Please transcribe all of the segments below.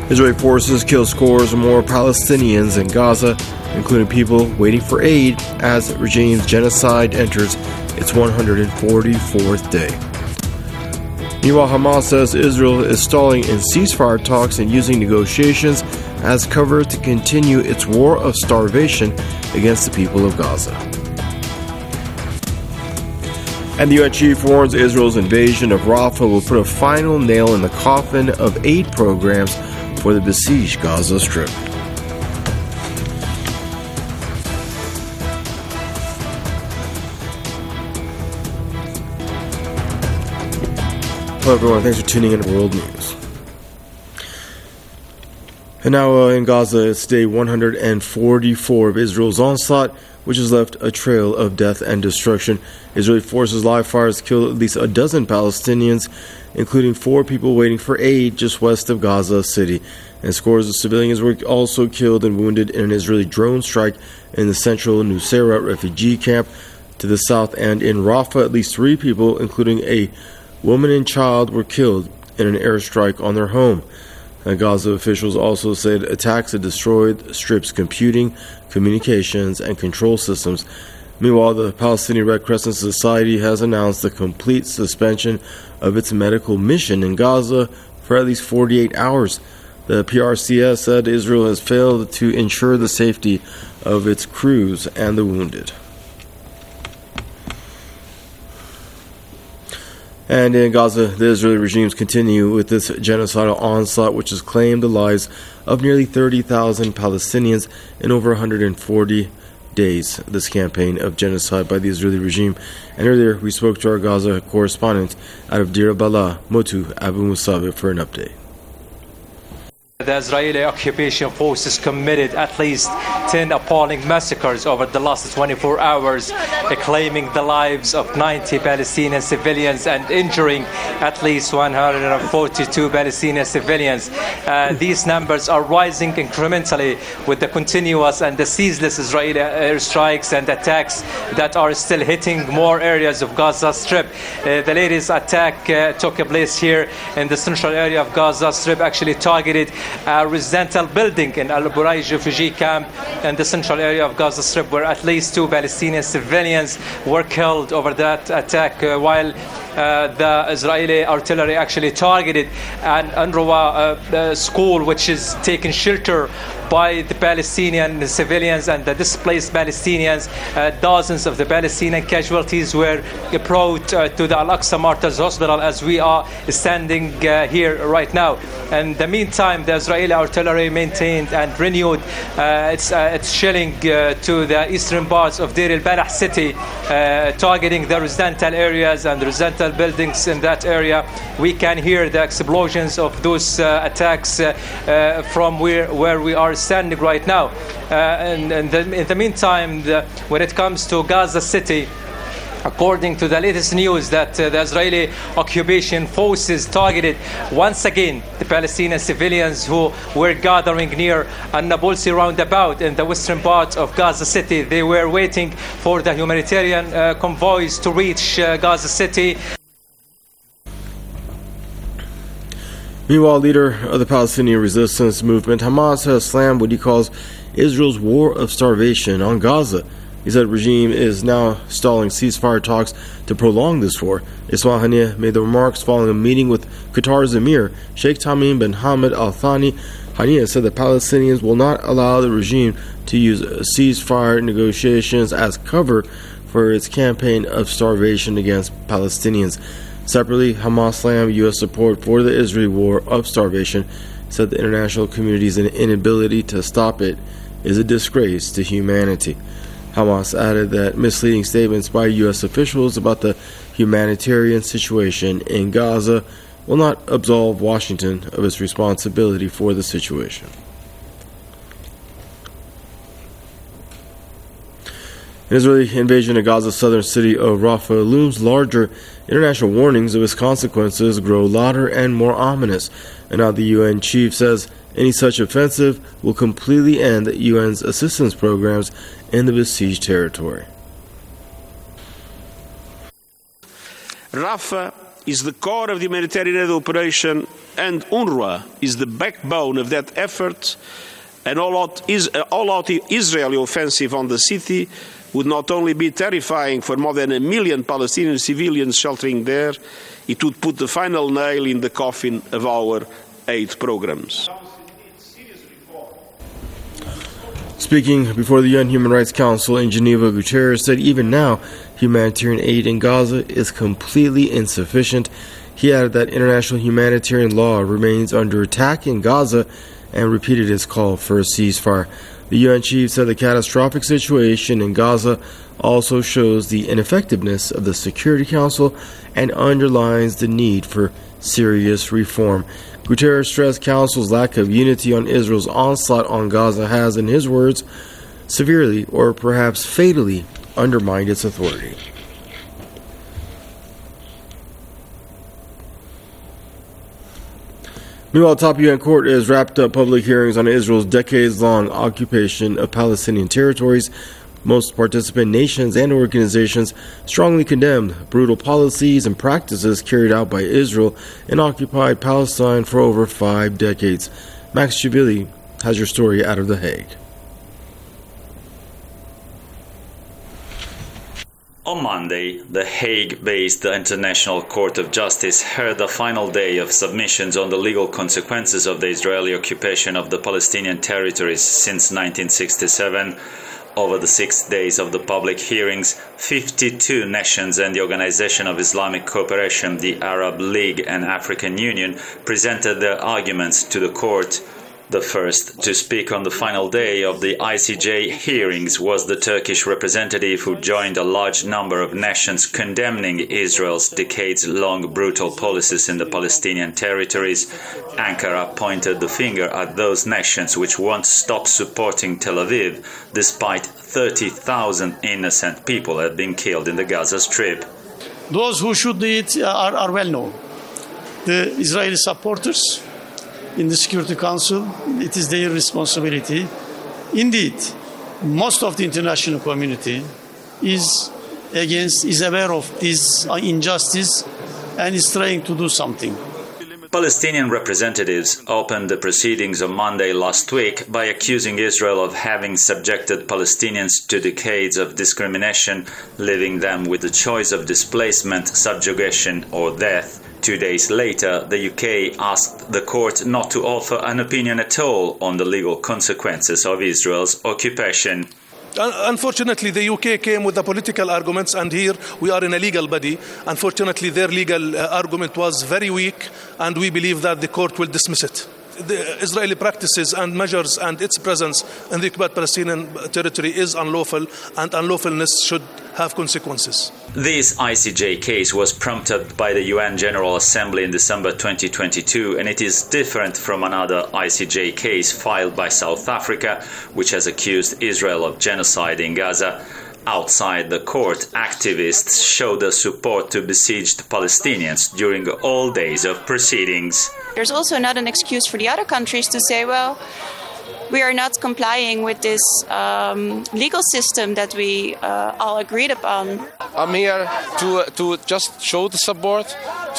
Israeli forces kill scores of more Palestinians in Gaza, including people waiting for aid as the regime's genocide enters its 144th day. Meanwhile, Hamas says Israel is stalling in ceasefire talks and using negotiations as cover to continue its war of starvation against the people of Gaza. And the UN chief warns Israel's invasion of Rafah will put a final nail in the coffin of aid programs for the besieged Gaza Strip. Hello everyone, thanks for tuning in to World News. And now in Gaza, it's day 144 of Israel's onslaught, which has left a trail of death and destruction. Israeli forces live fires killed at least a dozen Palestinians, including 4 people waiting for aid just west of Gaza City. And scores of civilians were also killed and wounded in an Israeli drone strike in the central Nusayrat refugee camp to the south. And in Rafah, at least 3 people, including a woman and child, were killed in an airstrike on their home. Gaza officials also said attacks had destroyed the Strip's computing, communications, and control systems. Meanwhile, the Palestinian Red Crescent Society has announced the complete suspension of its medical mission in Gaza for at least 48 hours. The PRCS said Israel has failed to ensure the safety of its crews and the wounded. And in Gaza, the Israeli regimes continue with this genocidal onslaught, which has claimed the lives of nearly 30,000 Palestinians in over 140 days. This campaign of genocide by the Israeli regime. And earlier, we spoke to our Gaza correspondent out of Deir Balah, Motu Abu Musabit, for an update. The Israeli occupation forces committed at least 10 appalling massacres over the last 24 hours, claiming the lives of 90 Palestinian civilians and injuring at least 142 Palestinian civilians. These numbers are rising incrementally with the continuous and the ceaseless Israeli airstrikes and attacks that are still hitting more areas of Gaza Strip. The latest attack took place here in the central area of Gaza Strip, actually targeted a residential building in Al Buraij refugee camp in the central area of Gaza Strip, where at least 2 Palestinian civilians were killed over that attack, while the Israeli artillery actually targeted an UNRWA school, which is taking shelter by the Palestinian civilians and the displaced Palestinians. Dozens of the Palestinian casualties were brought to the Al-Aqsa Martyrs Hospital as we are standing here right now. In the meantime, the Israeli artillery maintained and renewed its shelling to the eastern parts of Deir al-Balah city, targeting the residential areas and residential buildings in that area. We can hear the explosions of those attacks from where we are standing right now. And in the meantime, when it comes to Gaza City, according to the latest news, that the Israeli occupation forces targeted once again the Palestinian civilians who were gathering near An-Nabulsi roundabout in the western part of Gaza City. They were waiting for the humanitarian convoys to reach Gaza City. Meanwhile, leader of the Palestinian resistance movement, Hamas, has slammed what he calls Israel's war of starvation on Gaza. He said the regime is now stalling ceasefire talks to prolong this war. Ismail Haniyeh made the remarks following a meeting with Qatar's Emir, Sheikh Tamim bin Hamad Al Thani. Haniyeh said the Palestinians will not allow the regime to use ceasefire negotiations as cover for its campaign of starvation against Palestinians. Separately, Hamas slammed U.S. support for the Israeli war of starvation, said the international community's inability to stop it is a disgrace to humanity. Hamas added that misleading statements by U.S. officials about the humanitarian situation in Gaza will not absolve Washington of its responsibility for the situation. An Israeli invasion of Gaza's southern city of Rafah looms larger. International warnings of its consequences grow louder and more ominous. And now the UN chief says any such offensive will completely end the UN's assistance programs in the besieged territory. Rafah is the core of the humanitarian aid operation, and UNRWA is the backbone of that effort. An all-out Israeli offensive on the city would not only be terrifying for more than 1 million Palestinian civilians sheltering there, it would put the final nail in the coffin of our aid programs. Speaking before the UN Human Rights Council in Geneva, Guterres said even now humanitarian aid in Gaza is completely insufficient. He added that international humanitarian law remains under attack in Gaza and repeated his call for a ceasefire. The UN chief said the catastrophic situation in Gaza also shows the ineffectiveness of the Security Council and underlines the need for serious reform. Guterres stressed Council's lack of unity on Israel's onslaught on Gaza has, in his words, severely or perhaps fatally undermined its authority. Meanwhile, top UN court has wrapped up public hearings on Israel's decades-long occupation of Palestinian territories. Most participant nations and organizations strongly condemned brutal policies and practices carried out by Israel in occupied Palestine for over 5 decades. Max Chivili has your story out of The Hague. On Monday, the Hague-based International Court of Justice heard the final day of submissions on the legal consequences of the Israeli occupation of the Palestinian territories since 1967. Over the 6 days of the public hearings, 52 nations and the Organization of Islamic Cooperation, the Arab League and African Union presented their arguments to the court. The first to speak on the final day of the ICJ hearings was the Turkish representative who joined a large number of nations condemning Israel's decades-long brutal policies in the Palestinian territories. Ankara pointed the finger at those nations which won't stop supporting Tel Aviv, despite 30,000 innocent people have been killed in the Gaza Strip. Those who should do it are well known. The Israeli supporters in the Security Council, it is their responsibility. Indeed, most of the international community is aware of this injustice and is trying to do something. Palestinian representatives opened the proceedings on Monday last week by accusing Israel of having subjected Palestinians to decades of discrimination, leaving them with the choice of displacement, subjugation or death. 2 days later, the UK asked the court not to offer an opinion at all on the legal consequences of Israel's occupation. Unfortunately, the UK came with the political arguments, and here we are in a legal body. Unfortunately, their legal argument was very weak, and we believe that the court will dismiss it. The Israeli practices and measures and its presence in the occupied Palestinian territory is unlawful, and unlawfulness should have consequences. This ICJ case was prompted by the UN General Assembly in December 2022, and it is different from another ICJ case filed by South Africa, which has accused Israel of genocide in Gaza. Outside the court, activists showed their support to besieged Palestinians during all days of proceedings. There's also not an excuse for the other countries to say, well, we are not complying with this legal system that we all agreed upon. I'm here to just show the support,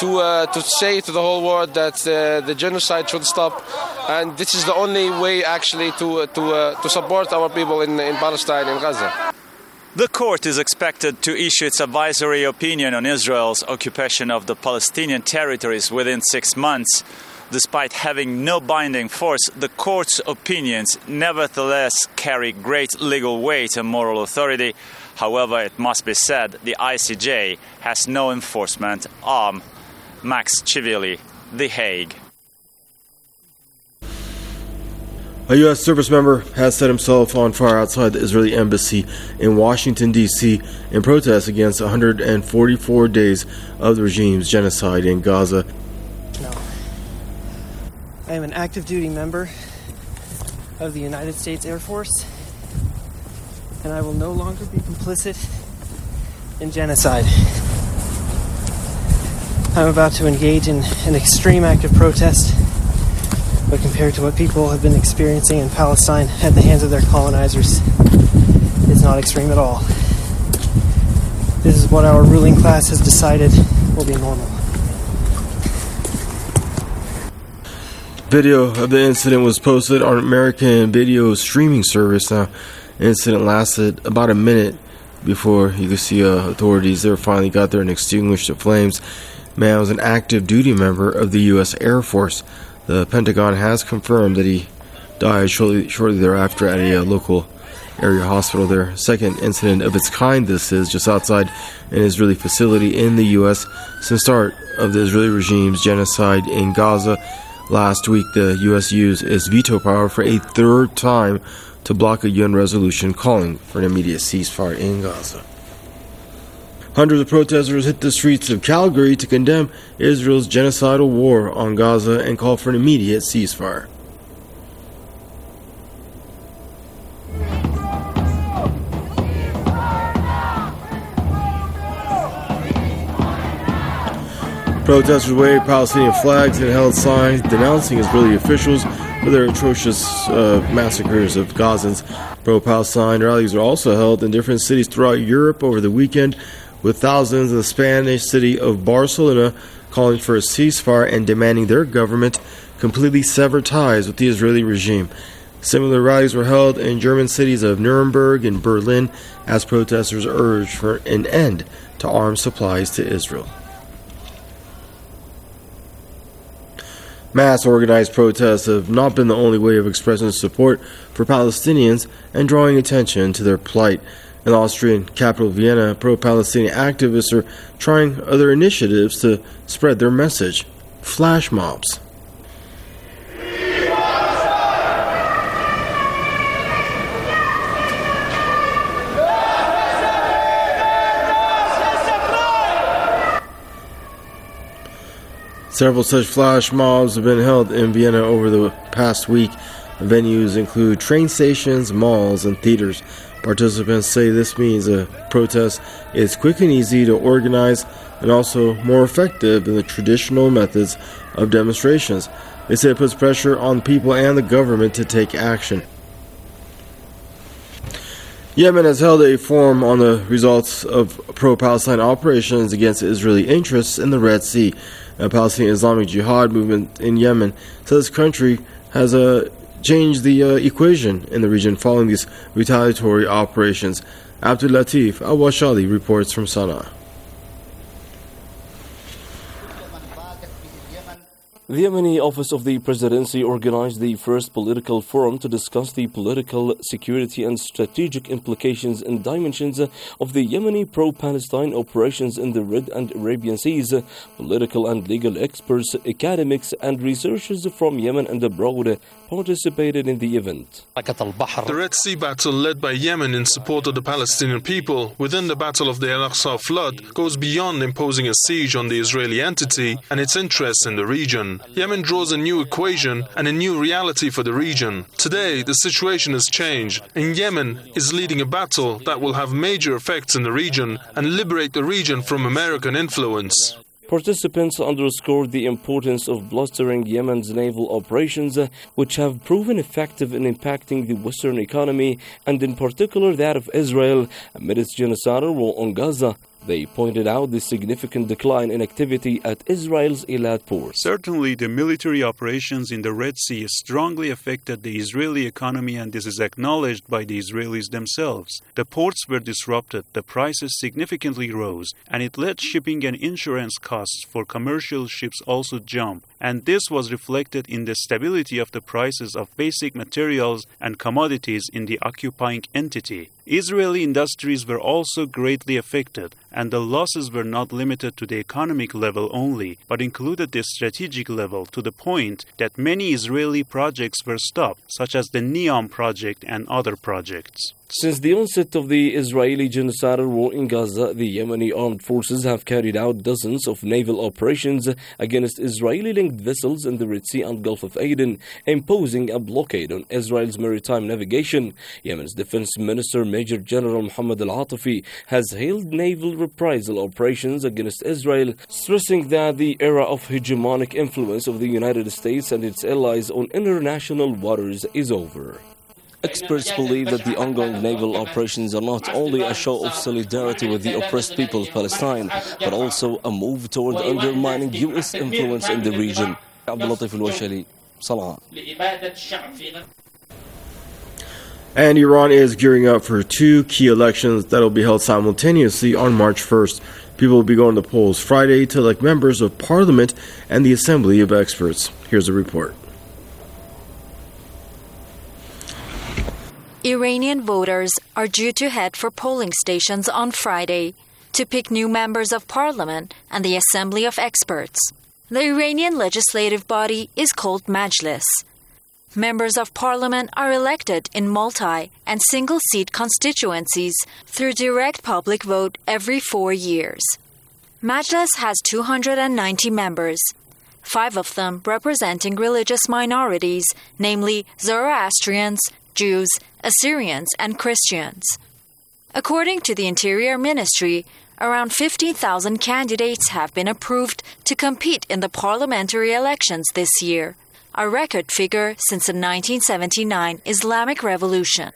to say to the whole world that the genocide should stop, and this is the only way actually to support our people in Palestine, in Gaza. The court is expected to issue its advisory opinion on Israel's occupation of the Palestinian territories within 6 months. Despite having no binding force, the court's opinions nevertheless carry great legal weight and moral authority. However, it must be said the ICJ has no enforcement arm. Max Chivili, The Hague. A U.S. service member has set himself on fire outside the Israeli embassy in Washington, D.C. in protest against 144 days of the regime's genocide in Gaza. No. I am an active duty member of the United States Air Force, and I will no longer be complicit in genocide. I'm about to engage in an extreme act of protest, but compared to what people have been experiencing in Palestine at the hands of their colonizers, it's not extreme at all. This is what our ruling class has decided will be normal. Video of the incident was posted on American video streaming service. Now, the incident lasted about a minute before you could see authorities there finally got there and extinguished the flames. Man was an active duty member of the U.S. Air Force. The Pentagon has confirmed that he died shortly thereafter at a local area hospital there. Second incident of its kind this is, just outside an Israeli facility in the U.S. since the start of the Israeli regime's genocide in Gaza. Last week, the U.S. used its veto power for a third time to block a UN resolution calling for an immediate ceasefire in Gaza. Hundreds of protesters hit the streets of Calgary to condemn Israel's genocidal war on Gaza and call for an immediate ceasefire. Protesters waved Palestinian flags and held signs denouncing Israeli officials for their atrocious massacres of Gazans. Pro-Palestine rallies were also held in different cities throughout Europe over the weekend, with thousands in the Spanish city of Barcelona calling for a ceasefire and demanding their government completely sever ties with the Israeli regime. Similar rallies were held in German cities of Nuremberg and Berlin as protesters urged for an end to arms supplies to Israel. Mass organized protests have not been the only way of expressing support for Palestinians and drawing attention to their plight. In the Austrian capital Vienna, pro-Palestinian activists are trying other initiatives to spread their message. Flash mobs. Several such flash mobs have been held in Vienna over the past week. Venues include train stations, malls, and theaters. Participants say this means a protest is quick and easy to organize and also more effective than the traditional methods of demonstrations. They say it puts pressure on people and the government to take action. Yemen has held a forum on the results of pro-Palestine operations against Israeli interests in the Red Sea. The Palestinian Islamic Jihad movement in Yemen says the country has changed the equation in the region following these retaliatory operations. Abdul Latif Al-Washali reports from Sana'a. The Yemeni Office of the Presidency organized the first political forum to discuss the political, security and strategic implications and dimensions of the Yemeni pro-Palestine operations in the Red and Arabian Seas. Political and legal experts, academics and researchers from Yemen and abroad participated in the event. The Red Sea battle led by Yemen in support of the Palestinian people within the Battle of the Al-Aqsa flood goes beyond imposing a siege on the Israeli entity and its interests in the region. Yemen draws a new equation and a new reality for the region. Today, the situation has changed, and Yemen is leading a battle that will have major effects in the region and liberate the region from American influence. Participants underscored the importance of bolstering Yemen's naval operations, which have proven effective in impacting the Western economy, and in particular that of Israel, amid its genocidal war on Gaza. They pointed out the significant decline in activity at Israel's Eilat port. Certainly, the military operations in the Red Sea strongly affected the Israeli economy, and this is acknowledged by the Israelis themselves. The ports were disrupted, the prices significantly rose, and it led shipping and insurance costs for commercial ships also jump. And this was reflected in the stability of the prices of basic materials and commodities in the occupying entity. Israeli industries were also greatly affected, and the losses were not limited to the economic level only, but included the strategic level, to the point that many Israeli projects were stopped, such as the NEOM project and other projects. Since the onset of the Israeli genocidal war in Gaza, the Yemeni armed forces have carried out dozens of naval operations against Israeli-linked vessels in the Red Sea and Gulf of Aden, imposing a blockade on Israel's maritime navigation. Yemen's Defense Minister Major General Mohammed Al-Atifi has hailed naval reprisal operations against Israel, stressing that the era of hegemonic influence of the United States and its allies on international waters is over. Experts believe that the ongoing naval operations are not only a show of solidarity with the oppressed people of Palestine, but also a move toward undermining U.S. influence in the region. Abdul Latif Al-Washali, Salam. And Iran is gearing up for two key elections that will be held simultaneously on March 1st. People will be going to the polls Friday to elect members of parliament and the Assembly of Experts. Here's a report. Iranian voters are due to head for polling stations on Friday to pick new members of parliament and the Assembly of Experts. The Iranian legislative body is called Majlis. Members of parliament are elected in multi- and single-seat constituencies through direct public vote every 4 years. Majlis has 290 members, 5 of them representing religious minorities, namely Zoroastrians, Jews, Assyrians, and Christians. According to the Interior Ministry, around 15,000 candidates have been approved to compete in the parliamentary elections this year, a record figure since the 1979 Islamic Revolution.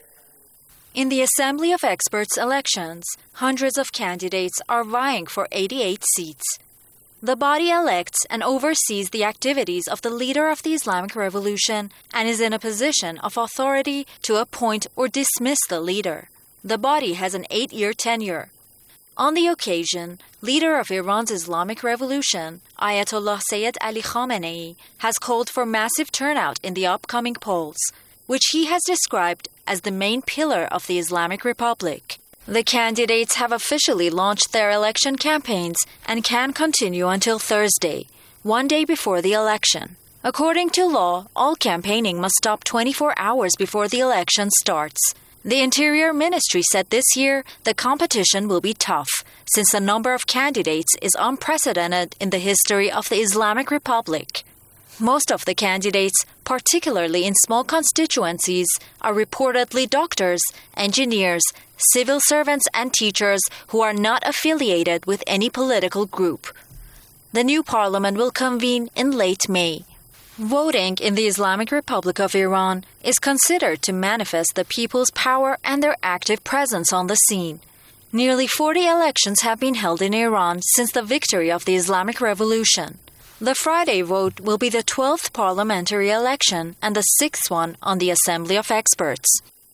In the Assembly of Experts elections, hundreds of candidates are vying for 88 seats. The body elects and oversees the activities of the leader of the Islamic Revolution and is in a position of authority to appoint or dismiss the leader. The body has an 8-year tenure. On the occasion, leader of Iran's Islamic Revolution, Ayatollah Sayyid Ali Khamenei, has called for massive turnout in the upcoming polls, which he has described as the main pillar of the Islamic Republic. The candidates have officially launched their election campaigns and can continue until Thursday, one day before the election. According to law, all campaigning must stop 24 hours before the election starts. The Interior Ministry said this year the competition will be tough, since the number of candidates is unprecedented in the history of the Islamic Republic. Most of the candidates, particularly in small constituencies, are reportedly doctors, engineers, civil servants, and teachers who are not affiliated with any political group. The new parliament will convene in late May. Voting in the Islamic Republic of Iran is considered to manifest the people's power and their active presence on the scene. Nearly 40 elections have been held in Iran since the victory of the Islamic Revolution. The Friday vote will be the 12th parliamentary election and the 6th one on the Assembly of Experts.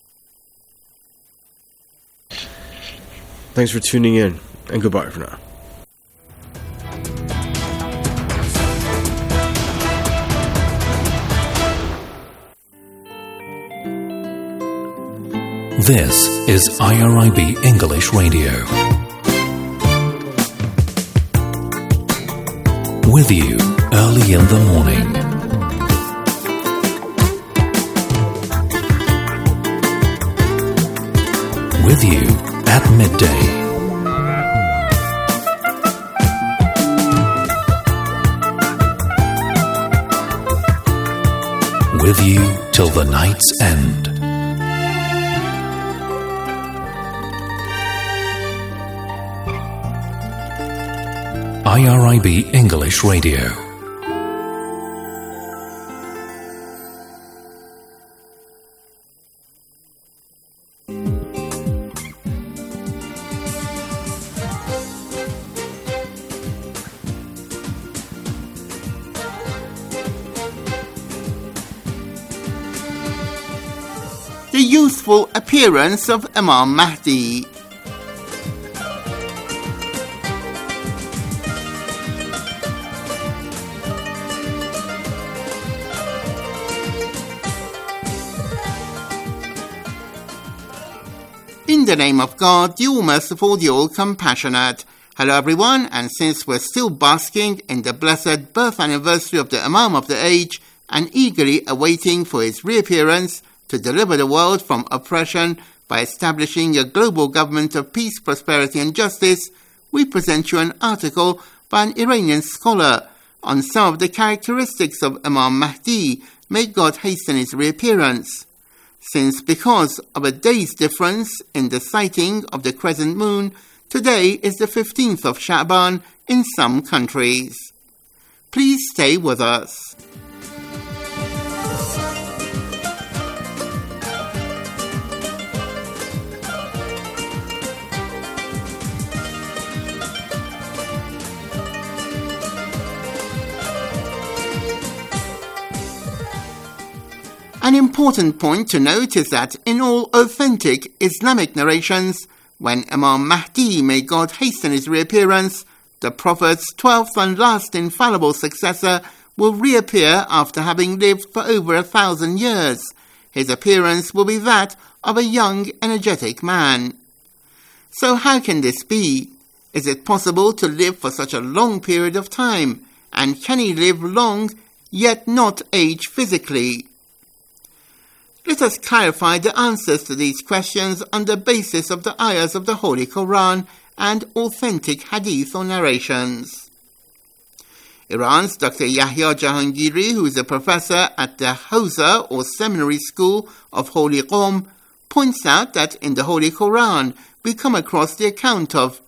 Thanks for tuning in, and goodbye for now. This is IRIB English Radio. With you early in the morning. With you at midday. With you till the night's end. IRIB English Radio. The youthful appearance of Imam Mahdi. In the name of God, the All-Merciful, the All-Compassionate. Hello everyone, and since we're still basking in the blessed birth anniversary of the Imam of the age and eagerly awaiting for his reappearance to deliver the world from oppression by establishing a global government of peace, prosperity and justice, we present you an article by an Iranian scholar on some of the characteristics of Imam Mahdi. May God hasten his reappearance. Since because of a day's difference in the sighting of the crescent moon, today is the 15th of Sha'ban in some countries. Please stay with us. An important point to note is that in all authentic Islamic narrations, when Imam Mahdi, may God hasten his reappearance, the Prophet's 12th and last infallible successor will reappear after having lived for over 1,000 years. His appearance will be that of a young, energetic man. So how can this be? Is it possible to live for such a long period of time? And can he live long, yet not age physically? Let us clarify the answers to these questions on the basis of the ayahs of the Holy Quran and authentic hadith or narrations. Iran's Dr. Yahya Jahangiri, who is a professor at the Hawza or Seminary School of Holy Qom, points out that in the Holy Quran we come across the account of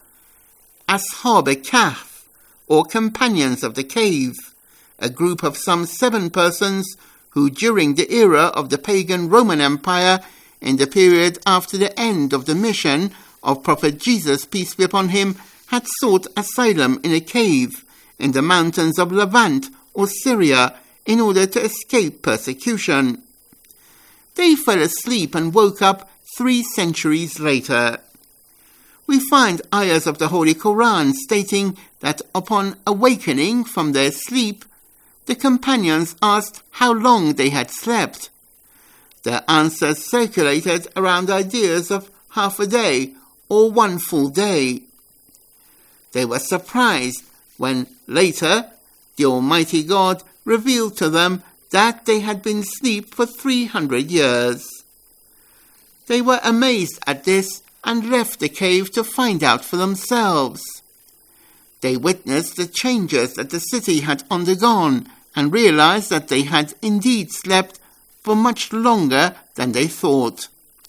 Ashab-e-Kahf, or companions of the cave, a group of some 7 persons who during the era of the pagan Roman Empire, in the period after the end of the mission of Prophet Jesus, peace be upon him, had sought asylum in a cave in the mountains of Levant or Syria in order to escape persecution. They fell asleep and woke up 3 centuries later. We find ayahs of the Holy Quran stating that upon awakening from their sleep, the companions asked how long they had slept. Their answers circulated around ideas of half a day or 1 full day. They were surprised when later the Almighty God revealed to them that they had been asleep for 300 years. They were amazed at this and left the cave to find out for themselves. They witnessed the changes that the city had undergone and realized that they had indeed slept for much longer than they thought.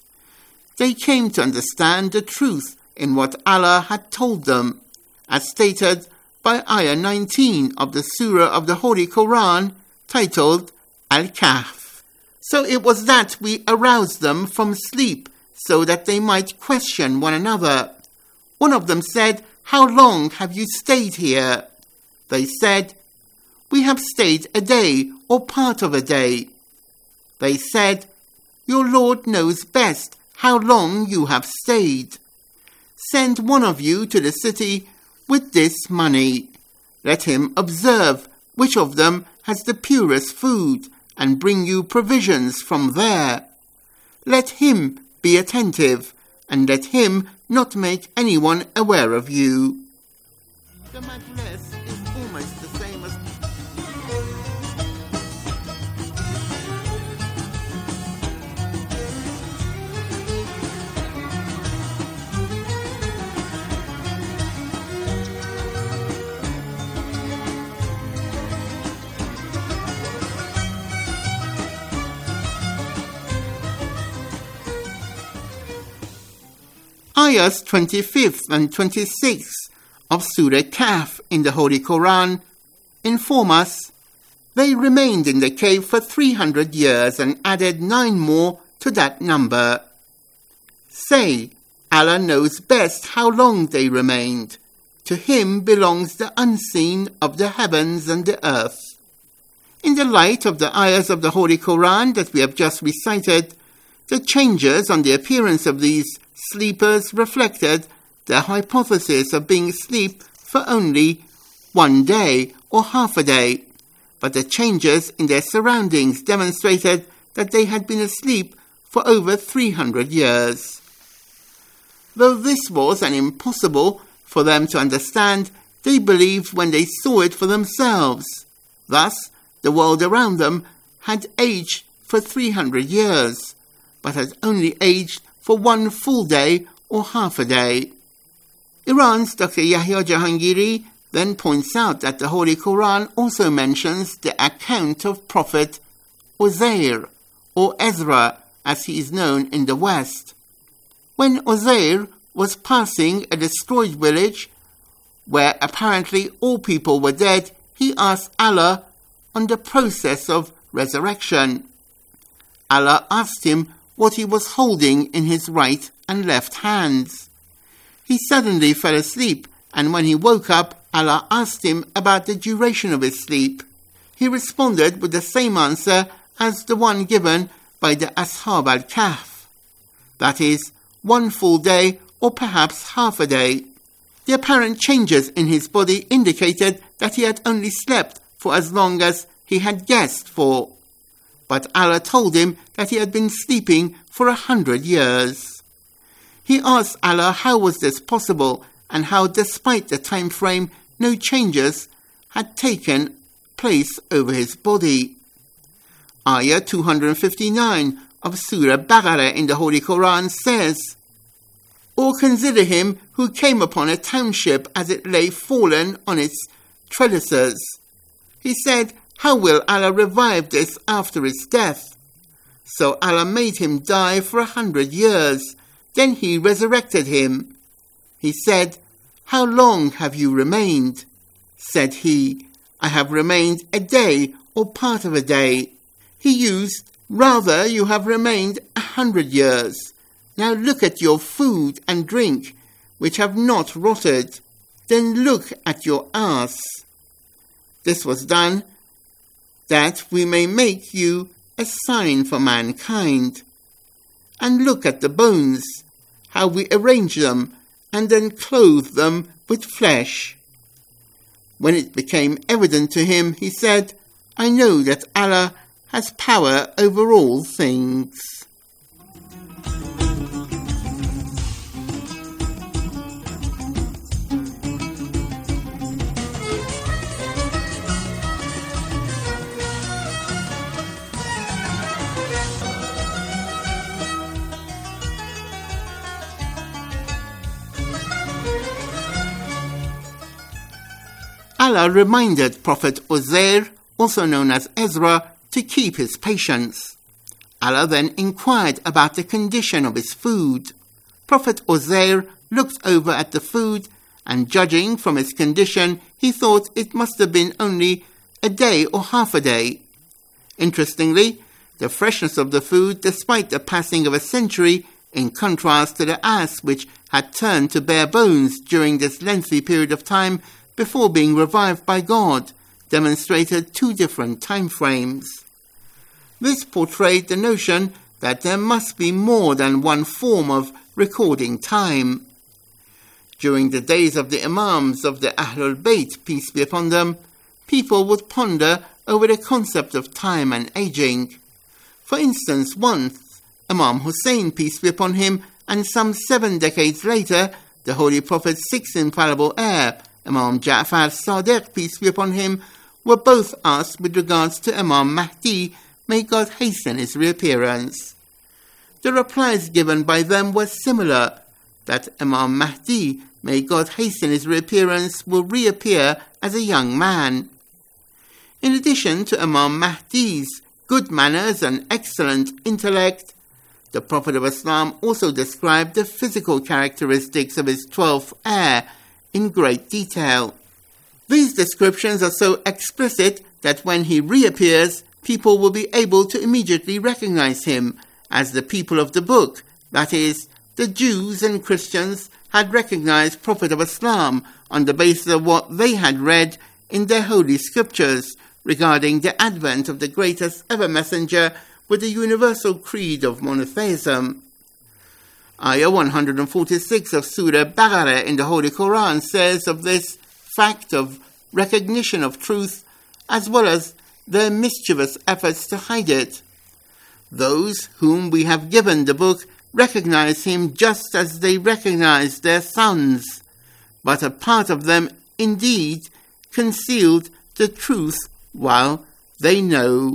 They came to understand the truth in what Allah had told them, as stated by Ayah 19 of the Surah of the Holy Quran, titled Al-Kahf. So it was that we aroused them from sleep, so that they might question one another. One of them said, "How long have you stayed here?" They said, "We have stayed a day or part of a day." They said, "Your Lord knows best how long you have stayed. Send one of you to the city with this money. Let him observe which of them has the purest food and bring you provisions from there. Let him be attentive and let him not make anyone aware of you." The majlis is almost the same as Ayahs 25th and 26th of Surah Kahf in the Holy Quran inform us, they remained in the cave for 300 years and added 9 more to that number. Say, Allah knows best how long they remained. To him belongs the unseen of the heavens and the earth. In the light of the ayahs of the Holy Quran that we have just recited, the changes on the appearance of these sleepers reflected their hypothesis of being asleep for only 1 day or half a day, but the changes in their surroundings demonstrated that they had been asleep for over 300 years. Though this was an impossible for them to understand, they believed when they saw it for themselves. Thus, the world around them had aged for 300 years, but had only aged for 1 full day or half a day. Iran's Dr. Yahya Jahangiri then points out that the Holy Quran also mentions the account of Prophet Uzair, or Ezra as he is known in the West. When Uzair was passing a destroyed village where apparently all people were dead, he asked Allah on the process of resurrection. Allah asked him what he was holding in his right and left hands. He suddenly fell asleep, and when he woke up, Allah asked him about the duration of his sleep. He responded with the same answer as the one given by the Ashab al-Kahf. That is, 1 full day or perhaps half a day. The apparent changes in his body indicated that he had only slept for as long as he had guessed for. But Allah told him that he had been sleeping for 100 years. He asked Allah how was this possible and how, despite the time frame, no changes had taken place over his body. Ayah 259 of Surah Baqarah in the Holy Quran says, "Or consider him who came upon a township as it lay fallen on its trellises. He said, how will Allah revive this after its death? So Allah made him die for 100 years. Then he resurrected him. He said, how long have you remained? Said he, I have remained a day or part of a day. He used, rather you have remained 100 years. Now look at your food and drink, which have not rotted. Then look at your ass. This was done that we may make you a sign for mankind. And look at the bones, how we arrange them, and then clothe them with flesh. When it became evident to him, he said, I know that Allah has power over all things." Allah reminded Prophet Uzair, also known as Ezra, to keep his patience. Allah then inquired about the condition of his food. Prophet Uzair looked over at the food, and judging from its condition, he thought it must have been only a day or half a day. Interestingly, the freshness of the food, despite the passing of a century, in contrast to the ass which had turned to bare bones during this lengthy period of time before being revived by God, demonstrated two different time frames. This portrayed the notion that there must be more than one form of recording time. During the days of the Imams of the Ahlul Bayt, peace be upon them, people would ponder over the concept of time and aging. For instance, once Imam Hussein, peace be upon him, and some 7 decades later, the Holy Prophet's sixth infallible heir, Imam Ja'far Sadiq, peace be upon him, were both asked with regards to Imam Mahdi, may God hasten his reappearance. The replies given by them were similar, that Imam Mahdi, may God hasten his reappearance, will reappear as a young man. In addition to Imam Mahdi's good manners and excellent intellect, the Prophet of Islam also described the physical characteristics of his 12th heir in great detail. These descriptions are so explicit that when he reappears, people will be able to immediately recognize him as the people of the book, that is, the Jews and Christians had recognized Prophet of Islam on the basis of what they had read in their holy scriptures regarding the advent of the greatest ever messenger with the universal creed of monotheism. Ayah 146 of Surah Baqarah in the Holy Quran says of this fact of recognition of truth, as well as their mischievous efforts to hide it. Those whom we have given the book recognize him just as they recognize their sons, but a part of them indeed concealed the truth while they know.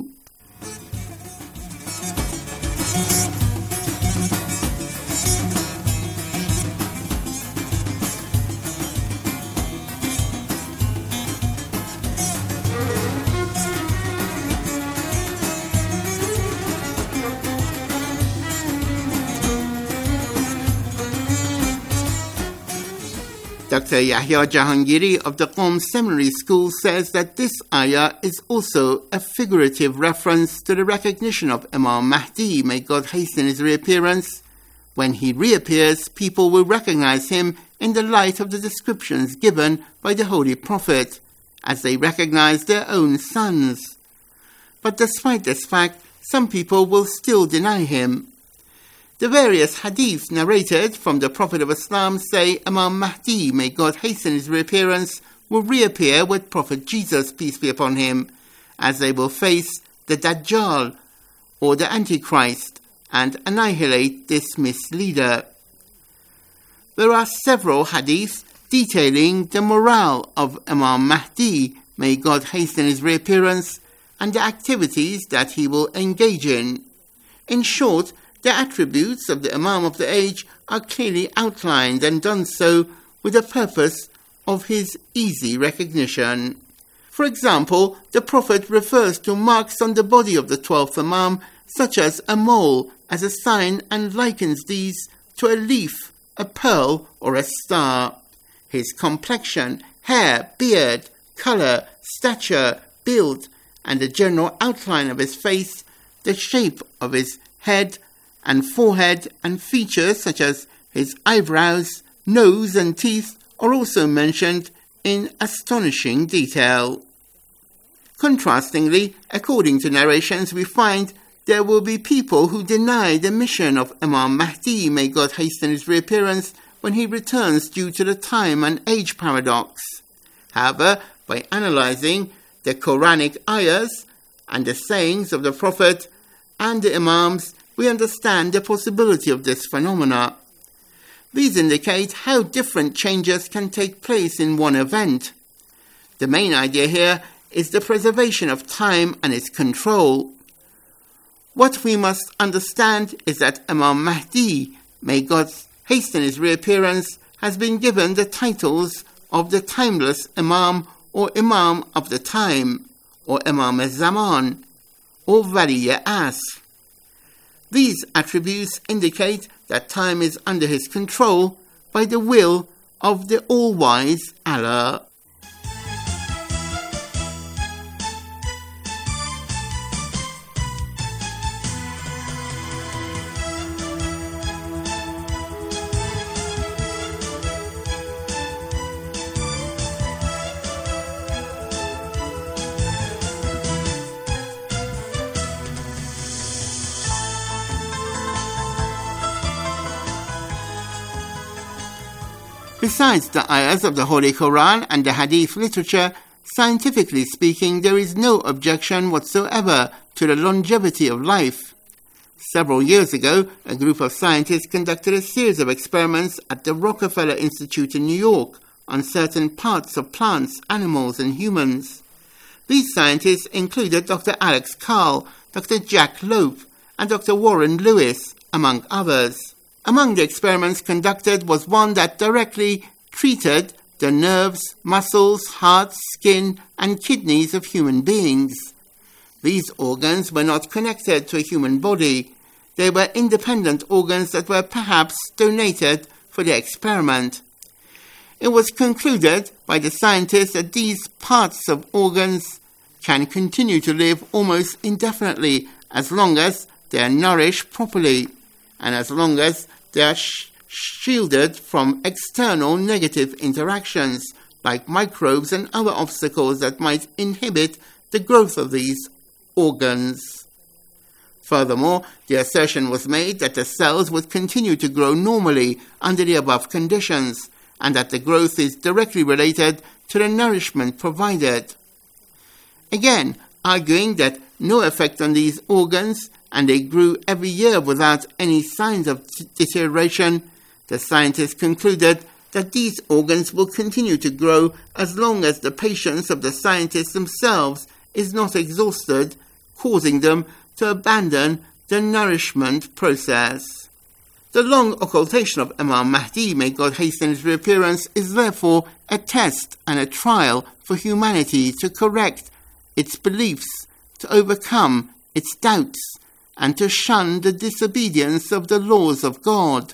Dr. Yahya Jahangiri of the Qom Seminary School says that this ayah is also a figurative reference to the recognition of Imam Mahdi, may God hasten his reappearance. When he reappears, people will recognize him in the light of the descriptions given by the Holy Prophet, as they recognize their own sons. But despite this fact, some people will still deny him. The various hadiths narrated from the Prophet of Islam say Imam Mahdi, may God hasten his reappearance, will reappear with Prophet Jesus, peace be upon him, as they will face the Dajjal, or the Antichrist, and annihilate this misleader. There are several hadiths detailing the morale of Imam Mahdi, may God hasten his reappearance, and the activities that he will engage in. In short, the attributes of the Imam of the age are clearly outlined and done so with the purpose of his easy recognition. For example, the Prophet refers to marks on the body of the 12th Imam, such as a mole, as a sign, and likens these to a leaf, a pearl, or a star. His complexion, hair, beard, colour, stature, build, and the general outline of his face, the shape of his head and forehead, and features such as his eyebrows, nose, and teeth are also mentioned in astonishing detail. Contrastingly, according to narrations, we find there will be people who deny the mission of Imam Mahdi, may God hasten his reappearance, when he returns due to the time and age paradox. However, by analysing the Quranic ayahs and the sayings of the Prophet and the Imams, we understand the possibility of this phenomena. These indicate how different changes can take place in one event. The main idea here is the preservation of time and its control. What we must understand is that Imam Mahdi, may God hasten his reappearance, has been given the titles of the timeless Imam, or Imam of the time, or Imam al-Zaman, or Wali al-Asr. These attributes indicate that time is under his control by the will of the all-wise Allah. Besides the ayahs of the Holy Quran and the Hadith literature, scientifically speaking, there is no objection whatsoever to the longevity of life. Several years ago, a group of scientists conducted a series of experiments at the Rockefeller Institute in New York on certain parts of plants, animals, and humans. These scientists included Dr. Alex Carl, Dr. Jack Lope, and Dr. Warren Lewis, among others. Among the experiments conducted was one that directly treated the nerves, muscles, heart, skin, and kidneys of human beings. These organs were not connected to a human body. They were independent organs that were perhaps donated for the experiment. It was concluded by the scientists that these parts of organs can continue to live almost indefinitely as long as they are nourished properly, and as long as they are shielded from external negative interactions like microbes and other obstacles that might inhibit the growth of these organs. Furthermore, the assertion was made that the cells would continue to grow normally under the above conditions, and that the growth is directly related to the nourishment provided. Again, arguing that no effect on these organs, and they grew every year without any signs of deterioration, the scientists concluded that these organs will continue to grow as long as the patience of the scientists themselves is not exhausted, causing them to abandon the nourishment process. The long occultation of Imam Mahdi, may God hasten his reappearance, is therefore a test and a trial for humanity to correct its beliefs, to overcome its doubts, and to shun the disobedience of the laws of God,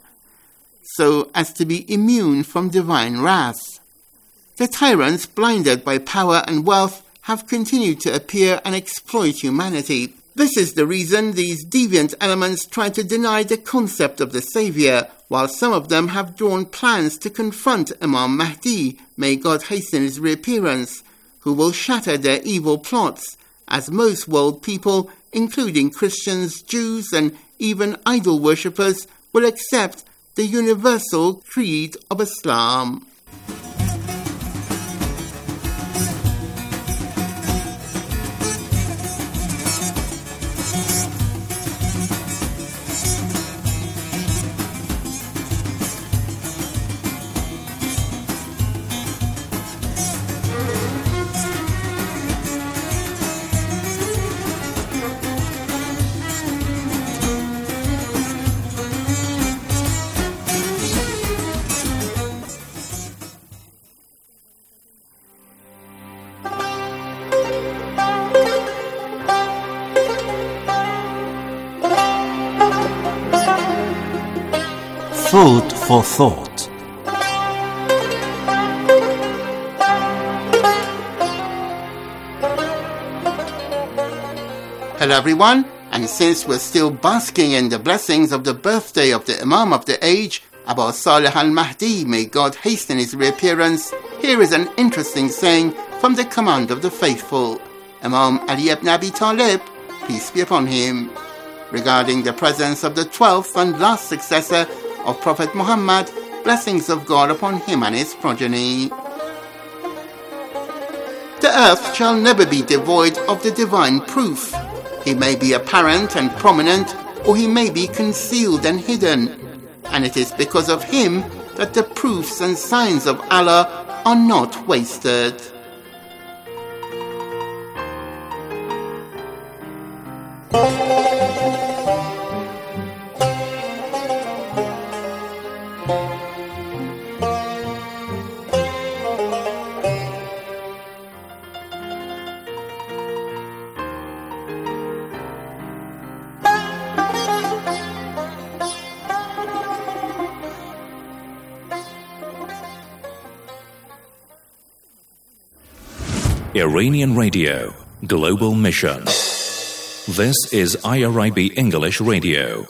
so as to be immune from divine wrath. The tyrants, blinded by power and wealth, have continued to appear and exploit humanity. This is the reason these deviant elements try to deny the concept of the Saviour, while some of them have drawn plans to confront Imam Mahdi, may God hasten his reappearance, who will shatter their evil plots, as most world people including Christians, Jews, and even idol worshippers, will accept the universal creed of Islam. Food for thought. Hello everyone, and since we're still basking in the blessings of the birthday of the Imam of the age, Abu Salih al-Mahdi, may God hasten his reappearance, here is an interesting saying from the Command of the Faithful, Imam Ali ibn Abi Talib, peace be upon him, regarding the presence of the 12th and last successor of Prophet Muhammad, blessings of God upon him and his progeny. The earth shall never be devoid of the divine proof. He may be apparent and prominent, or he may be concealed and hidden, and it is because of him that the proofs and signs of Allah are not wasted. Iranian Radio, Global Mission. This is IRIB English Radio.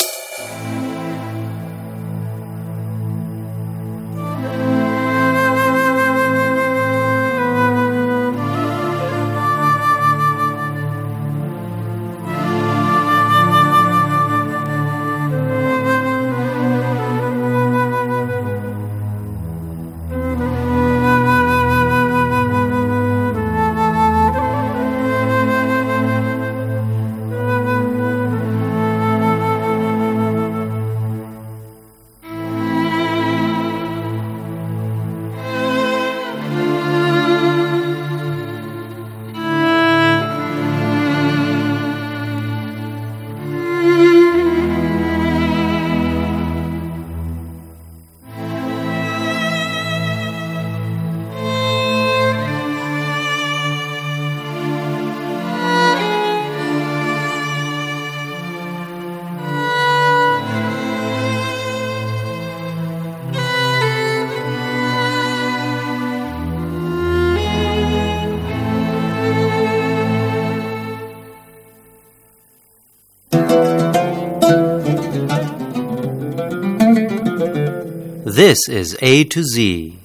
This is A to Z.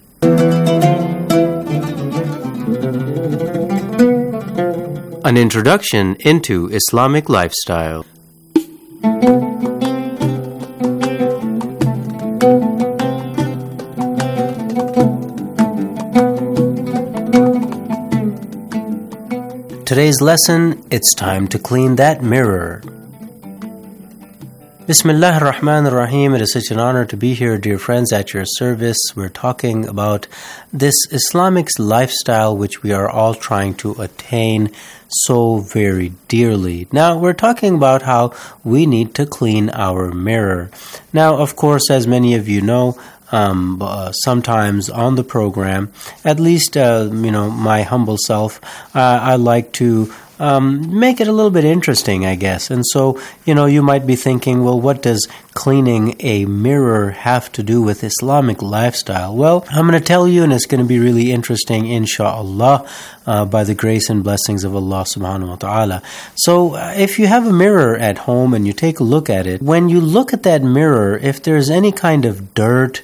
An introduction into Islamic lifestyle. Today's lesson, it's time to clean that mirror. Bismillah ar-Rahman ar-Rahim. It is such an honor to be here, dear friends, at your service. We're talking about this Islamic lifestyle which we are all trying to attain so very dearly. Now, we're talking about how we need to clean our mirror. Now, of course, as many of you know, sometimes on the program, at least, my humble self, I like to make it a little bit interesting, I guess. And so, you might be thinking, well, what does cleaning a mirror have to do with Islamic lifestyle? Well, I'm going to tell you, and it's going to be really interesting, inshallah, by the grace and blessings of Allah subhanahu wa ta'ala. So, if you have a mirror at home and you take a look at it, when you look at that mirror, if there's any kind of dirt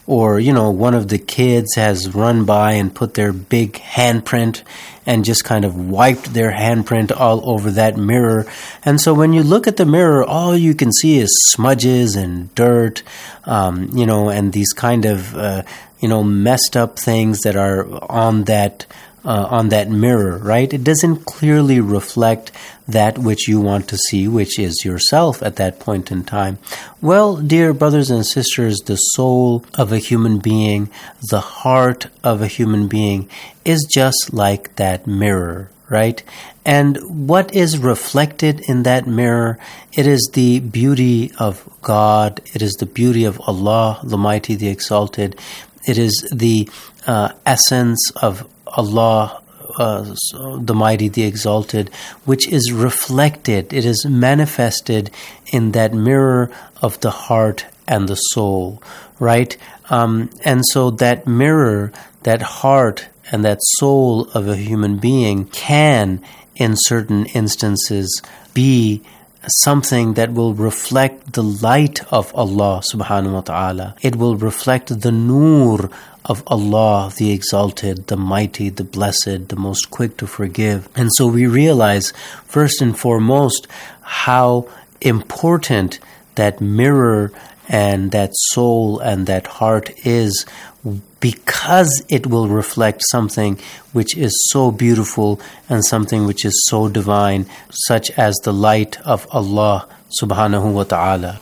or, one of the kids has run by and put their big handprint and just kind of wiped their handprint all over that mirror. And so when you look at the mirror, all you can see is smudges and dirt, and these kind of, messed up things that are on that mirror, right? It doesn't clearly reflect that which you want to see, which is yourself at that point in time. Well, dear brothers and sisters, the soul of a human being, the heart of a human being is just like that mirror, right? And what is reflected in that mirror? It is the beauty of God. It is the beauty of Allah, the Mighty, the Exalted. It is the essence of Allah, the Mighty, the Exalted, which is reflected, it is manifested in that mirror of the heart and the soul, right? And so that mirror, that heart and that soul of a human being can, in certain instances, be something that will reflect the light of Allah subhanahu wa ta'ala. It will reflect the nur of Allah, the Exalted, the Mighty, the Blessed, the Most Quick to Forgive. And so we realize, first and foremost, how important that mirror and that soul and that heart is, because it will reflect something which is so beautiful and something which is so divine, such as the light of Allah subhanahu wa ta'ala.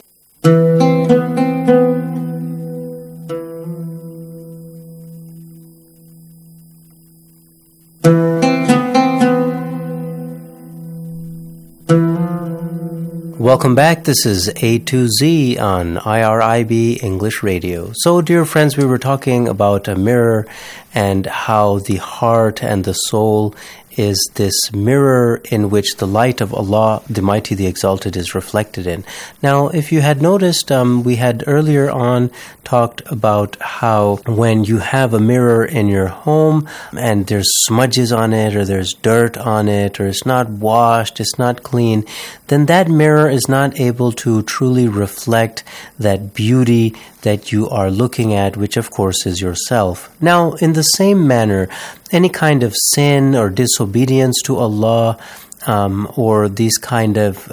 Welcome back. This is A to Z on IRIB English Radio. So, dear friends, we were talking about a mirror and how the heart and the soul is this mirror in which the light of Allah, the Mighty, the Exalted, is reflected in. Now, if you had noticed, we had earlier on talked about how when you have a mirror in your home and there's smudges on it, or there's dirt on it, or it's not washed, it's not clean, then that mirror is not able to truly reflect that beauty that you are looking at, which of course is yourself. Now, in the same manner, any kind of sin or disobedience to Allah, or these kind of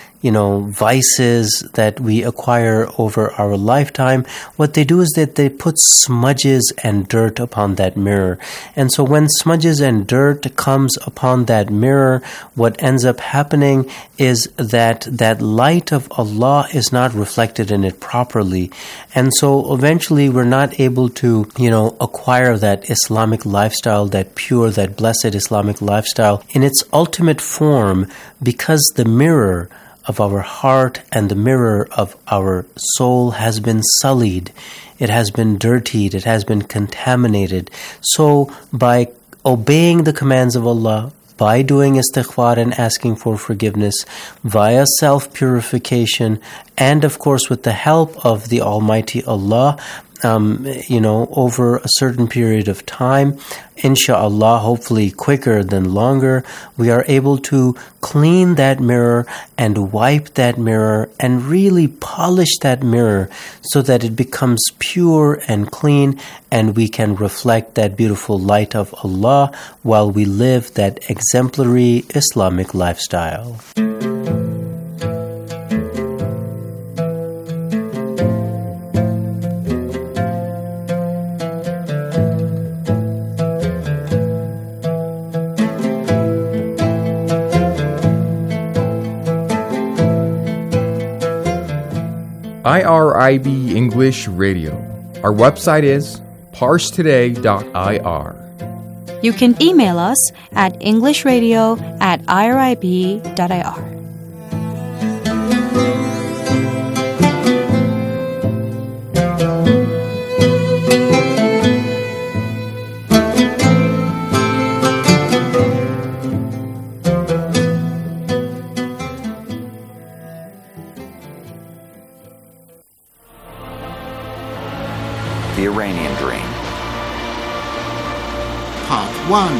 vices that we acquire over our lifetime, what they do is that they put smudges and dirt upon that mirror. And so when smudges and dirt comes upon that mirror, what ends up happening is that that light of Allah is not reflected in it properly. And so eventually we're not able to, acquire that Islamic lifestyle, that pure, that blessed Islamic lifestyle in its ultimate form, because the mirror of our heart and the mirror of our soul has been sullied. It has been dirtied. It has been contaminated. So by obeying the commands of Allah, by doing istighfar and asking for forgiveness, via self-purification, and of course with the help of the Almighty Allah, over a certain period of time, inshallah, hopefully quicker than longer, we are able to clean that mirror and wipe that mirror and really polish that mirror so that it becomes pure and clean, and we can reflect that beautiful light of Allah while we live that exemplary Islamic lifestyle. IRIB English Radio. Our website is parstoday.ir. You can email us at englishradio@irib.ir. The Iranian Dream. Part 1.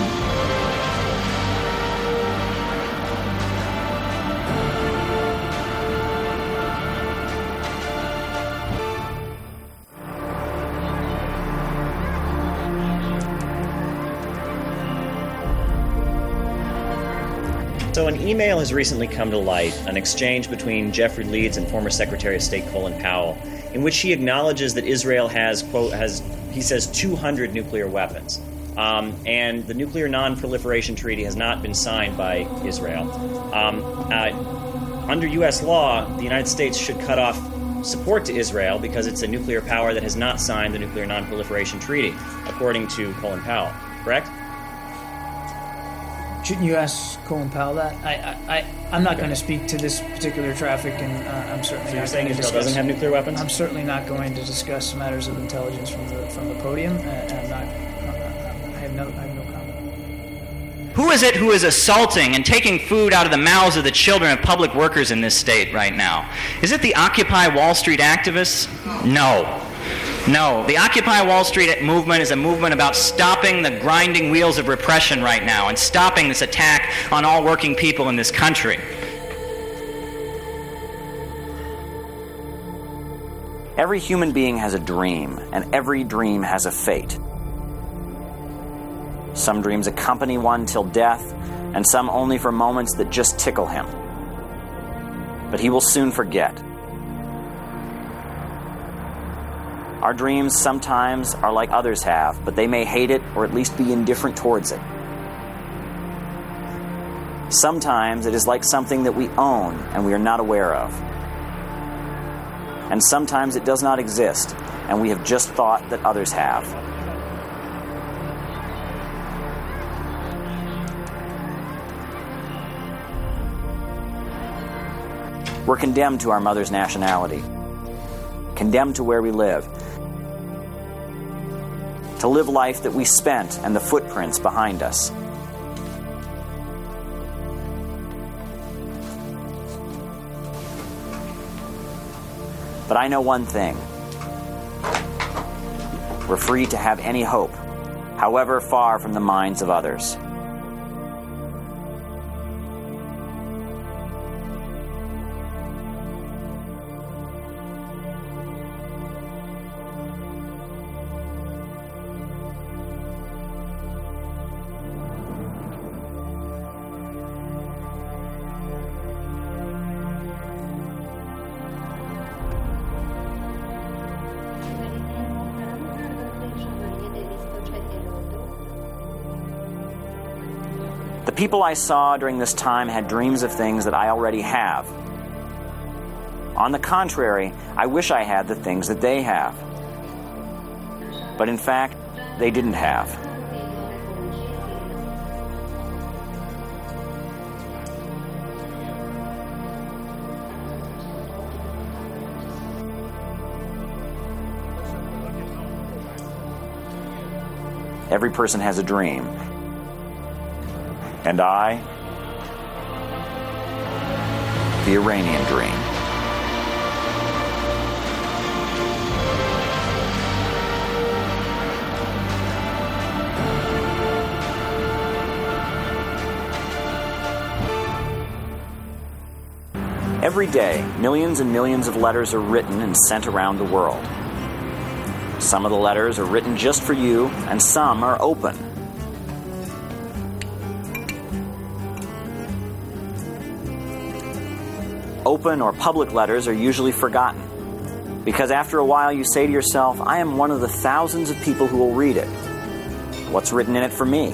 So an email has recently come to light, an exchange between Jeffrey Leeds and former Secretary of State Colin Powell, in which he acknowledges that Israel has, quote, he says 200 nuclear weapons. And the Nuclear Non-Proliferation Treaty has not been signed by Israel. Under U.S. law, the United States should cut off support to Israel because it's a nuclear power that has not signed the Nuclear Non-Proliferation Treaty, according to Colin Powell. Correct? Shouldn't you ask Colin Powell that? I'm not going to speak to this particular traffic, and I'm certainly So not you're saying going to Israel discuss. doesn't have nuclear weapons? I'm certainly not going to discuss matters of intelligence from the podium. I have no comment. Who is it who is assaulting and taking food out of the mouths of the children of public workers in this state right now? Is it the Occupy Wall Street activists? No. No, the Occupy Wall Street movement is a movement about stopping the grinding wheels of repression right now and stopping this attack on all working people in this country. Every human being has a dream, and every dream has a fate. Some dreams accompany one till death, and some only for moments that just tickle him. But he will soon forget. Our dreams sometimes are like others have, but they may hate it or at least be indifferent towards it. Sometimes it is like something that we own and we are not aware of. And sometimes it does not exist, and we have just thought that others have. We're condemned to our mother's nationality, condemned to where we live, to live life that we spent and the footprints behind us. But I know one thing. We're free to have any hope, however far from the minds of others. The people I saw during this time had dreams of things that I already have. On the contrary, I wish I had the things that they have. But in fact, they didn't have. Every person has a dream. And I, the Iranian dream. Every day, millions and millions of letters are written and sent around the world. Some of the letters are written just for you, and some are open. Open or public letters are usually forgotten, because after a while you say to yourself, I am one of the thousands of people who will read it. What's written in it for me?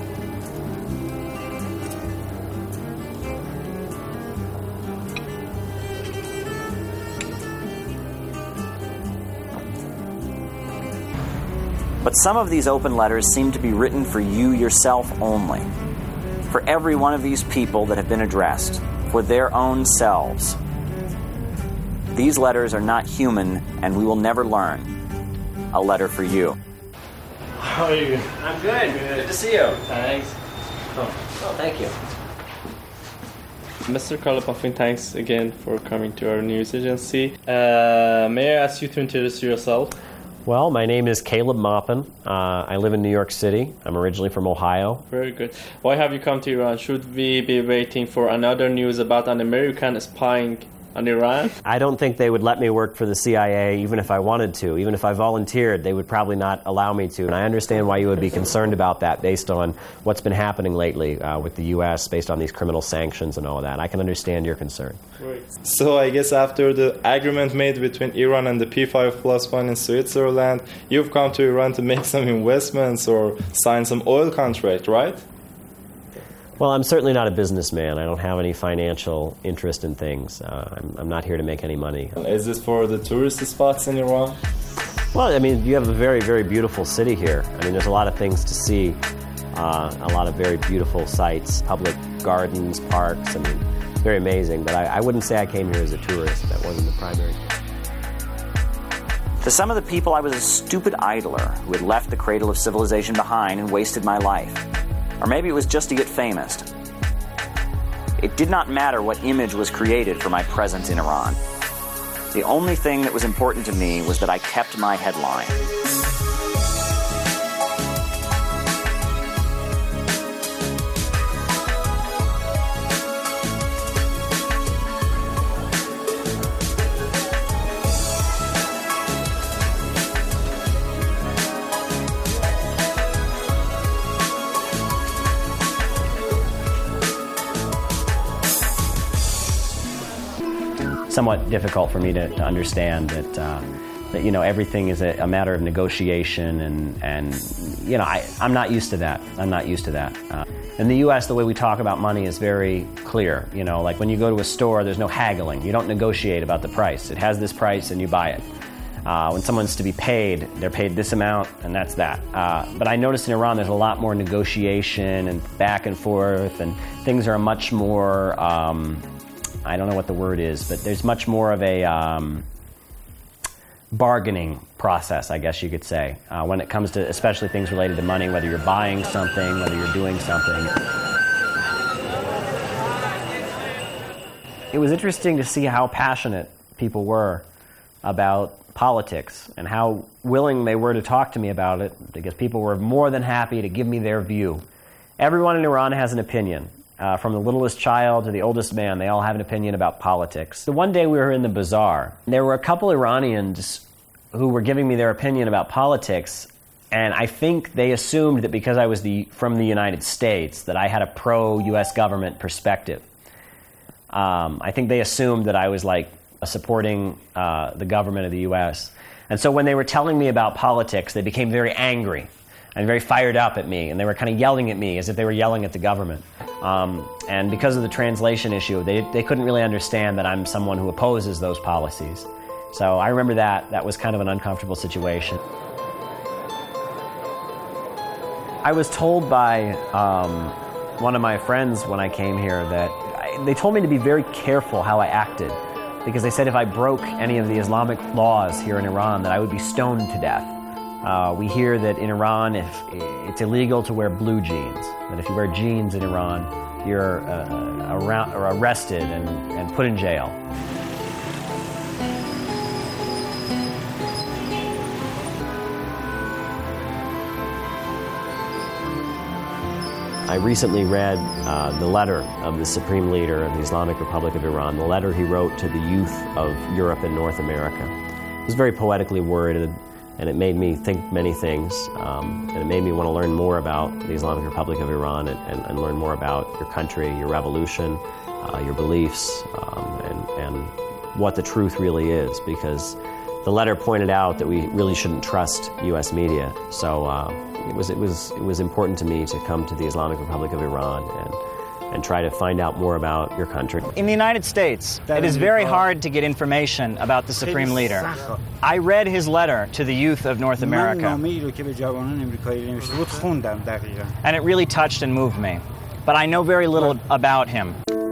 But some of these open letters seem to be written for you yourself only, for every one of these people that have been addressed, for their own selves. These letters are not human, and we will never learn. A letter for you. How are you? I'm good. Good to see you. Thanks. Oh, thank you. Mr. Carlo Puffin, thanks again for coming to our news agency. May I ask you to introduce yourself? Well, my name is Caleb Maupin. I live in New York City. I'm originally from Ohio. Very good. Why have you come to Iran? Should we be waiting for another news about an American spying on Iran? I don't think they would let me work for the CIA even if I wanted to. Even if I volunteered, they would probably not allow me to. And I understand why you would be concerned about that based on what's been happening lately with the U.S., based on these criminal sanctions and all of that. I can understand your concern. Right. So I guess after the agreement made between Iran and the P5+1 in Switzerland, you've come to Iran to make some investments or sign some oil contract, right? Well, I'm certainly not a businessman. I don't have any financial interest in things. I'm not here to make any money. Is this for the tourist spots in Iran? Well, I mean, you have a very, very beautiful city here. I mean, there's a lot of things to see, a lot of very beautiful sites, public gardens, parks. I mean, very amazing. But I wouldn't say I came here as a tourist. That wasn't the primary thing. To some of the people, I was a stupid idler who had left the cradle of civilization behind and wasted my life. Or maybe it was just to get famous. It did not matter what image was created for my presence in Iran. The only thing that was important to me was that I kept my headline. Somewhat difficult for me to understand that you know, everything is a matter of negotiation, and you know, I'm not used to that. I'm not used to that. In the U.S., the way we talk about money is very clear. You know, like when you go to a store, there's no haggling. You don't negotiate about the price. It has this price, and you buy it. When someone's to be paid, they're paid this amount, and that's that. But I noticed in Iran there's a lot more negotiation and back and forth, and things are much more, I don't know what the word is, but there's much more of a bargaining process, I guess you could say, when it comes to especially things related to money, whether you're buying something, whether you're doing something. It was interesting to see how passionate people were about politics and how willing they were to talk to me about it, because people were more than happy to give me their view. Everyone in Iran has an opinion. From the littlest child to the oldest man, they all have an opinion about politics. So one day we were in the bazaar. There were a couple Iranians who were giving me their opinion about politics, and I think they assumed that because I was from the United States that I had a pro-U.S. government perspective. I think they assumed that I was like supporting the government of the U.S. And so when they were telling me about politics, they became very angry and very fired up at me, and they were kind of yelling at me as if they were yelling at the government. And because of the translation issue, they couldn't really understand that I'm someone who opposes those policies. So I remember that was kind of an uncomfortable situation. I was told by one of my friends when I came here that they told me to be very careful how I acted, because they said if I broke any of the Islamic laws here in Iran that I would be stoned to death. We hear that in Iran it's illegal to wear blue jeans, that if you wear jeans in Iran, you're arrested and put in jail. I recently read the letter of the Supreme Leader of the Islamic Republic of Iran, the letter he wrote to the youth of Europe and North America. It was very poetically worded, and it made me think many things, and it made me want to learn more about the Islamic Republic of Iran and learn more about your country, your revolution, your beliefs, and what the truth really is, because the letter pointed out that we really shouldn't trust U.S. media. So it was important to me to come to the Islamic Republic of Iran and try to find out more about your country. In the United States, it is very hard to get information about the Supreme Leader. I read his letter to the youth of North America, and it really touched and moved me. But I know very little about him.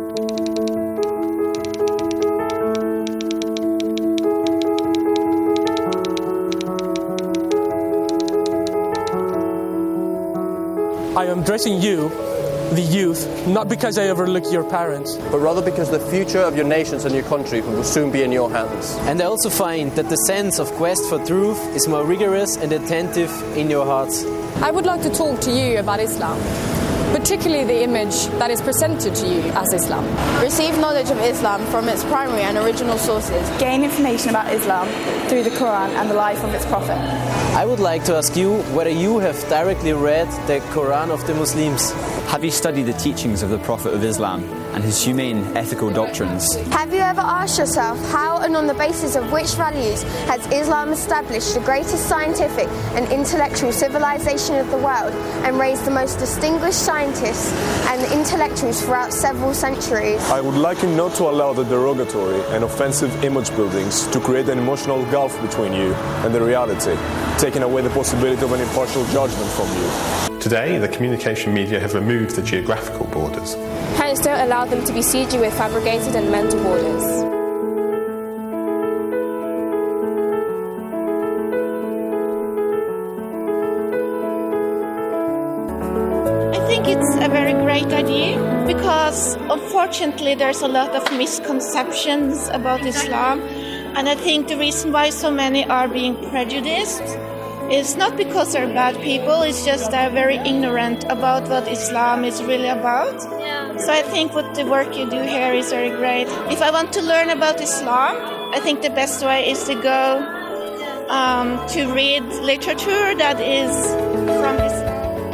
I am addressing you, the youth, not because I overlook your parents, but rather because the future of your nations and your country will soon be in your hands. And I also find that the sense of quest for truth is more rigorous and attentive in your hearts. I would like to talk to you about Islam. particularly the image that is presented to you as Islam? Receive knowledge of Islam from its primary and original sources. Gain information about Islam through the Quran and the life of its prophet. I would like to ask you whether you have directly read the Quran of the Muslims. Have you studied the teachings of the Prophet of Islam and his humane ethical doctrines? Have you ever asked yourself how and on the basis of which values has Islam established the greatest scientific and intellectual civilization of the world and raised the most distinguished scientists and intellectuals throughout several centuries? I would like you not to allow the derogatory and offensive image buildings to create an emotional gulf between you and the reality, taking away the possibility of an impartial judgment from you. Today, the communication media have removed the geographical borders. Hence, don't allow them to besiege you with fabricated and mental borders. I think it's a very great idea because, unfortunately, there's a lot of misconceptions about Islam, and I think the reason why so many are being prejudiced is not because they're bad people, it's just they're very ignorant about what Islam is really about. So I think what the work you do here is very great. If I want to learn about Islam, I think the best way is to go to read literature that is from Islam.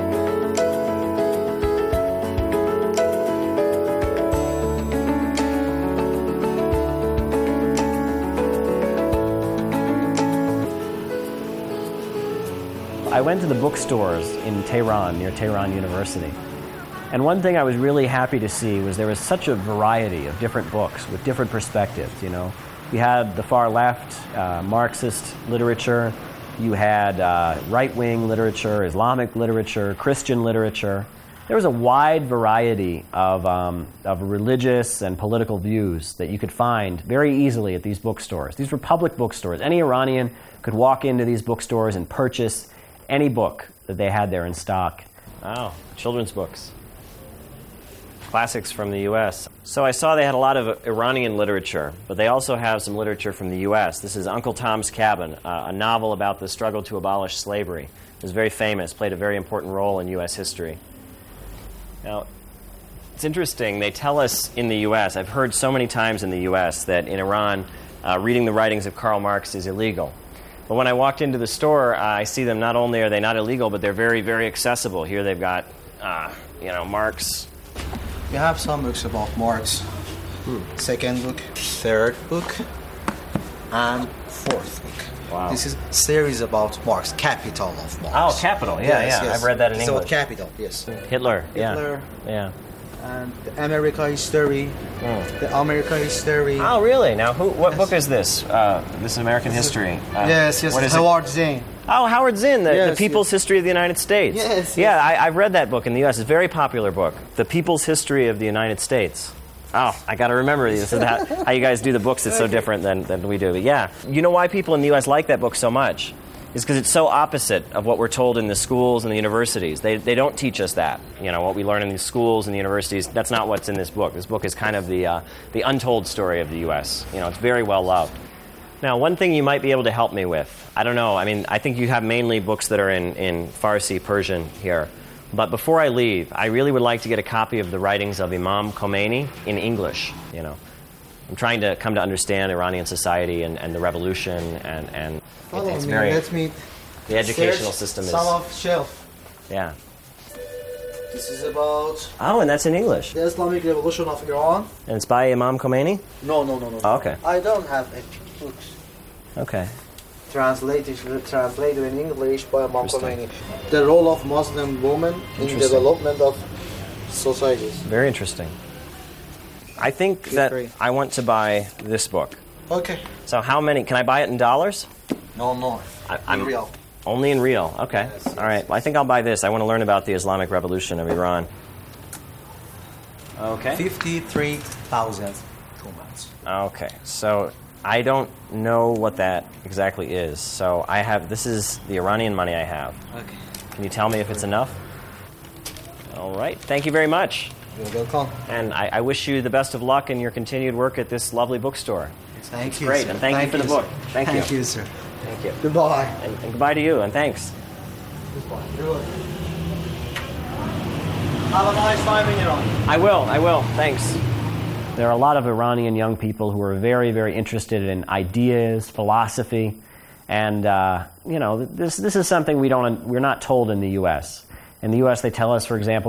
I went to the bookstores in Tehran, near Tehran University. And one thing I was really happy to see was there was such a variety of different books with different perspectives, you know. You had the far left, Marxist literature. You had right-wing literature, Islamic literature, Christian literature. There was a wide variety of religious and political views that you could find very easily at these bookstores. These were public bookstores. Any Iranian could walk into these bookstores and purchase any book that they had there in stock. Wow, children's books. Classics from the U.S. So I saw they had a lot of Iranian literature, but they also have some literature from the U.S. This is Uncle Tom's Cabin, a novel about the struggle to abolish slavery. It was very famous, played a very important role in U.S. history. Now, it's interesting. They tell us in the U.S., I've heard so many times in the U.S. that in Iran, reading the writings of Karl Marx is illegal. But when I walked into the store, I see them, not only are they not illegal, but they're very, very accessible. Here they've got, Marx. We have some books about Marx. Second book, third book, and fourth book. Wow. This is a series about Marx, Capital of Marx. Oh, Capital, yes. I've read that in English. It's about Capital, yes. Hitler, yeah. And the America history, the America history. Oh, really? Now, what book is this? This American history? Yes, what is Howard Zinn. Oh, Howard Zinn, the People's History of the United States. Yes. Yeah, I've read that book in the U.S. It's a very popular book. The People's History of the United States. Oh, I got to remember this. How you guys do the books is so different than we do. But yeah, you know why people in the U.S. like that book so much? Is because it's so opposite of what we're told in the schools and the universities. They don't teach us that. You know, what we learn in the schools and the universities, that's not what's in this book. This book is kind of the untold story of the U.S. You know, it's very well loved. Now, one thing you might be able to help me with, I don't know, I mean, I think you have mainly books that are in Farsi, Persian here. But before I leave, I really would like to get a copy of the writings of Imam Khomeini in English, you know. I'm trying to come to understand Iranian society and the revolution and it's very... Let me the educational system is... Some of shelf. Yeah. This is about... Oh, and that's in English. The Islamic Revolution of Iran. And it's by Imam Khomeini? No. Oh, okay. I don't have any books. Okay. Translated in English by Imam Khomeini. The role of Muslim women in development of societies. Very interesting. I think that I want to buy this book. Okay. So how many? Can I buy it in dollars? No. I'm real. Only in real. Okay. Yes. All right. Well, I think I'll buy this. I want to learn about the Islamic Revolution of Iran. Okay. 53,000 months. Okay. So I don't know what that exactly is. So I have. This is the Iranian money I have. Okay. Can you tell me if it's enough? All right. Thank you very much. You're welcome. And I wish you the best of luck in your continued work at this lovely bookstore. Thank you, great, sir. And thank you for the book. Thank you. Thank you, sir. Thank you. Goodbye. And goodbye to you, and thanks. Goodbye. Have a nice time in Iran. I will. Thanks. There are a lot of Iranian young people who are very, very interested in ideas, philosophy, and this is something we're not told in the U.S. In the U.S., they tell us, for example,